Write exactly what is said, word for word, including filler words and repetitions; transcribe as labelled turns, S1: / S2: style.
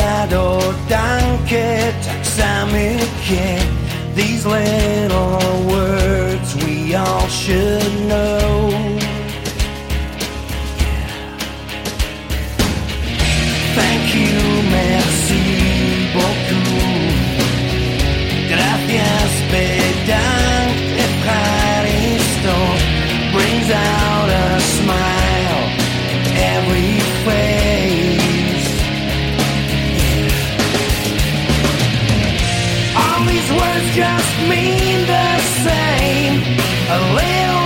S1: Obrigado, danke, tak samike. These little words we all should know. Thank you, merci beaucoup. Gracias, bedankt, efraristo. Brings out a smile in every face. All these words just mean the same. A little